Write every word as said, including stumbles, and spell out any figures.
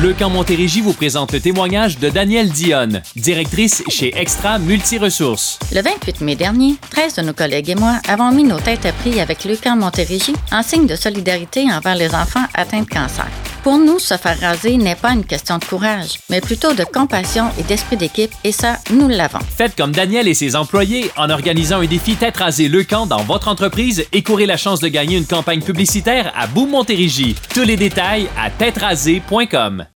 Leucan Montérégie vous présente le témoignage de Danielle Dionne, directrice chez Extra Multiressources. Le vingt-huit mai dernier, treize de nos collègues et moi avons mis nos têtes à prix avec Leucan Montérégie en signe de solidarité envers les enfants atteints de cancer. Pour nous, se faire raser n'est pas une question de courage, mais plutôt de compassion et d'esprit d'équipe, et ça, nous l'avons. Faites comme Danielle et ses employés en organisant un défi Tête rasée Leucan dans votre entreprise et courez la chance de gagner une campagne publicitaire à Boom Montérégie. Tous les détails à tête rasée point com.